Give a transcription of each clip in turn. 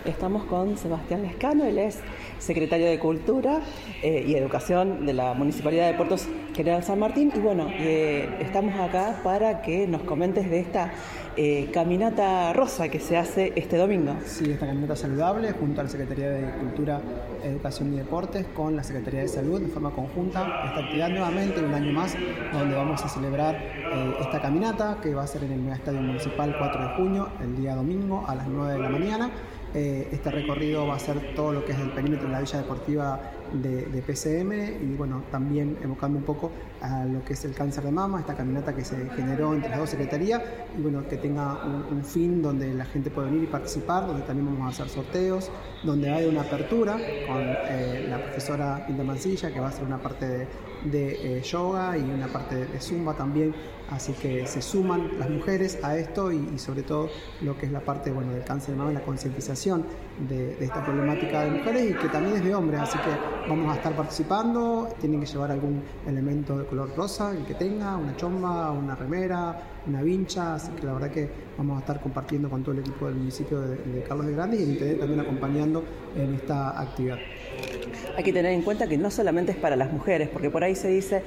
Estamos con Sebastián Lescano, él es secretario de Cultura y Educación de la Municipalidad de Puertos General San Martín. Y bueno, estamos acá para que nos comentes de esta caminata rosa que se hace este domingo. Sí, esta caminata saludable junto a la Secretaría de Cultura, Educación y Deportes con la Secretaría de Salud de forma conjunta. Esta actividad nuevamente, un año más, donde vamos a celebrar esta caminata que va a ser en el Megaestadio Municipal 4 de junio, el día domingo a las 9 de la mañana. Este recorrido va a ser todo lo que es el perímetro de la Villa Deportiva de PCM y bueno, también evocando un poco a lo que es el cáncer de mama, esta caminata que se generó entre las dos secretarías y bueno, que tenga un fin donde la gente puede venir y participar, donde también vamos a hacer sorteos, donde hay una apertura con la profesora Hilda Mancilla, que va a hacer una parte de yoga y una parte de zumba también, así que se suman las mujeres a esto y sobre todo lo que es la parte del cáncer de mama, la concientización de esta problemática de mujeres y que también es de hombres, así que vamos a estar participando. Tienen que llevar algún elemento de color rosa, el que tenga, una chomba, una remera, una vincha, así que la verdad que vamos a estar compartiendo con todo el equipo del municipio de Carlos de Grandes y el intendente también acompañando en esta actividad. Hay que tener en cuenta que no solamente es para las mujeres, porque por ahí se dice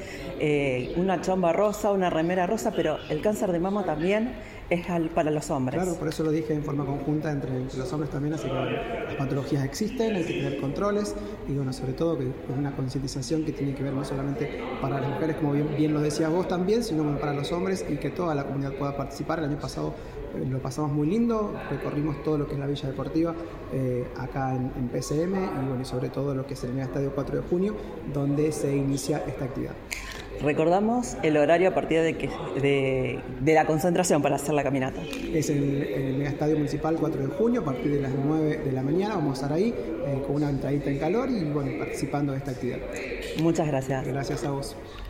una chomba rosa, una remera rosa, pero el cáncer de mama también es para los hombres. Claro, por eso lo dije en forma conjunta entre los hombres también, así que las patologías existen, hay que tener controles y bueno, sobre todo que es una concientización que tiene que ver no solamente para las mujeres, como bien lo decías vos también, sino para los hombres y que toda la comunidad pueda participar. El año pasado lo pasamos muy lindo, recorrimos todo lo que es la Villa Deportiva acá en PCM y bueno, y sobre todo lo que es el Megaestadio 4 de junio, donde se inicia esta actividad. Recordamos el horario a partir de la concentración para hacer la caminata. Es el Megaestadio Municipal 4 de junio, a partir de las 9 de la mañana vamos a estar ahí con una entradita en calor y bueno, participando de esta actividad. Muchas gracias. Gracias a vos.